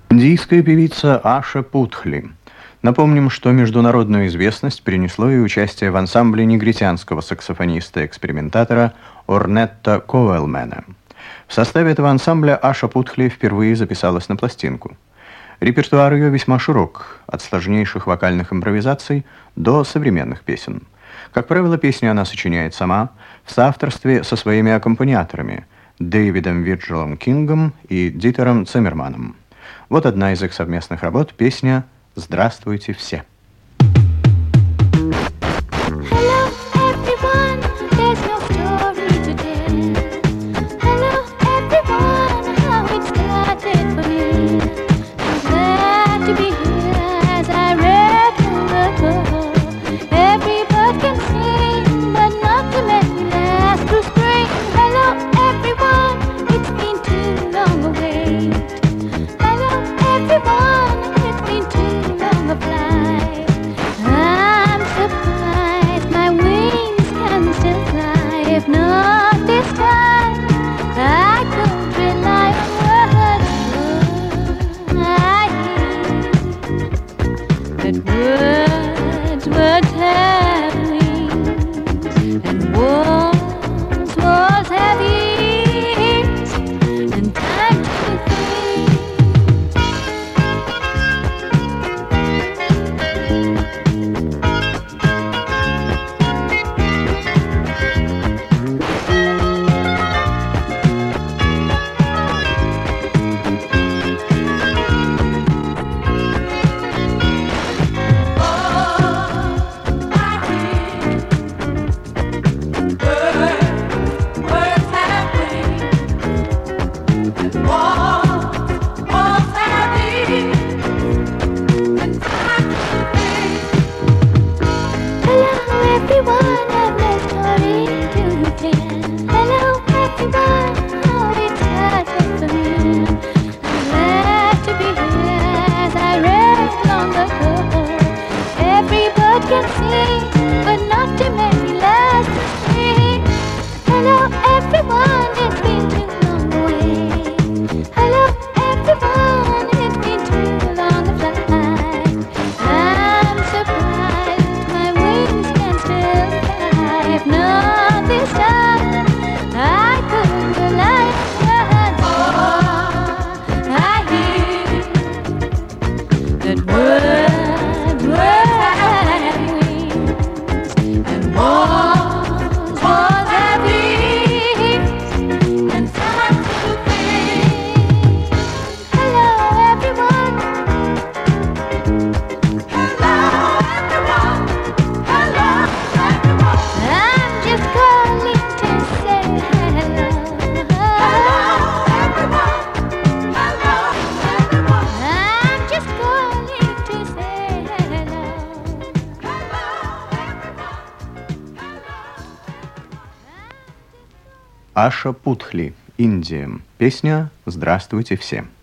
Индийская певица Аша Путхли. Напомним, что международную известность принесло и участие в ансамбле негритянского саксофониста-экспериментатора Орнетта Коуэлмена. В составе этого ансамбля Аша Путхли впервые записалась на пластинку. Репертуар ее весьма широк, от сложнейших вокальных импровизаций до современных песен. Как правило, песни она сочиняет сама, в соавторстве со своими аккомпаниаторами Дэвидом Вирджилом Кингом и Дитером Циммерманом. Вот одна из их совместных работ, песня «Здравствуйте все». Аша Путхли, Индия. Песня «Здравствуйте все».